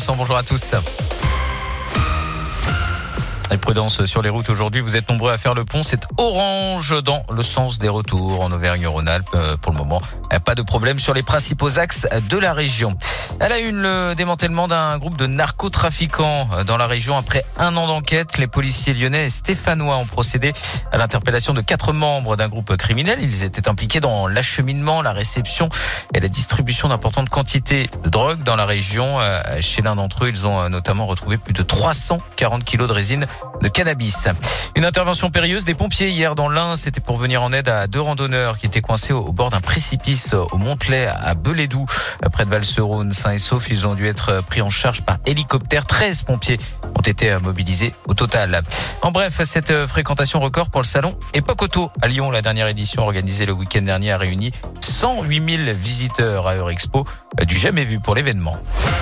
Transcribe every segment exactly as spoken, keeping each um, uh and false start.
Vincent, bonjour à tous. Et prudence sur les routes aujourd'hui, vous êtes nombreux à faire le pont, c'est orange dans le sens des retours en Auvergne-Rhône-Alpes. Pour le moment, pas de problème sur les principaux axes de la région. Elle a eu le démantèlement d'un groupe de narcotrafiquants dans la région après un an d'enquête. Les policiers lyonnais et stéphanois ont procédé à l'interpellation de quatre membres d'un groupe criminel. Ils étaient impliqués dans l'acheminement, la réception et la distribution d'importantes quantités de drogue dans la région. Chez l'un d'entre eux, ils ont notamment retrouvé plus de trois cent quarante kilos de résine de cannabis. Une intervention périlleuse des pompiers hier dans l'Ain. C'était pour venir en aide à deux randonneurs qui étaient coincés au bord d'un précipice au Montelet à Belédou, près de Valserone. Sains et saufs, ils ont dû être pris en charge par hélicoptère. treize pompiers ont été mobilisés au total. En bref, cette fréquentation record pour le salon Époque Auto à Lyon. La dernière édition organisée le week-end dernier a réuni cent huit mille visiteurs à Eurexpo. Du jamais vu pour l'événement.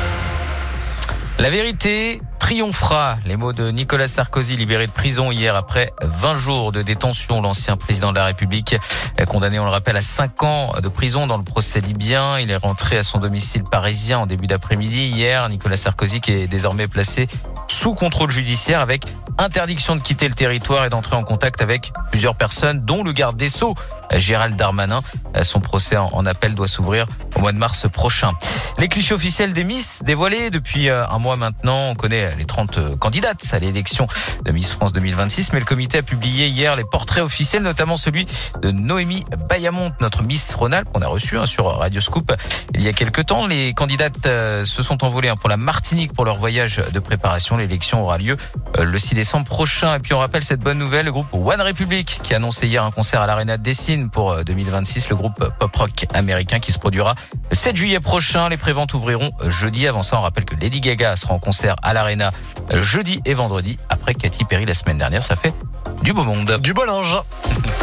La vérité triomphera. Les mots de Nicolas Sarkozy, libéré de prison hier après vingt jours de détention. L'ancien président de la République, condamné, on le rappelle, à cinq ans de prison dans le procès libyen. Il est rentré à son domicile parisien en début d'après-midi. Hier, Nicolas Sarkozy qui est désormais placé sous contrôle judiciaire avec interdiction de quitter le territoire et d'entrer en contact avec plusieurs personnes, dont le garde des Sceaux, Gérald Darmanin. Son procès en appel doit s'ouvrir au mois de mars prochain. Les clichés officiels des Miss dévoilés depuis un mois maintenant. On connaît les trente candidates à l'élection de Miss France deux mille vingt-six, mais le comité a publié hier les portraits officiels, notamment celui de Noémie Bayamonte, notre Miss Rhône-Alpes qu'on a reçue hein, sur Radio Scoop il y a quelques temps. Les candidates euh, se sont envolées hein, pour la Martinique pour leur voyage de préparation. L'élection aura lieu euh, le six décembre prochain. Et puis on rappelle cette bonne nouvelle, le groupe One Republic qui a annoncé hier un concert à l'Arena de Dessine pour euh, deux mille vingt-six, le groupe pop-rock américain qui se produira le sept juillet prochain. Les préventes ouvriront jeudi. Avant ça, on rappelle que Lady Gaga sera en concert à l'Arena jeudi et vendredi après Katy Perry la semaine dernière. Ça fait du beau monde. Du beau linge.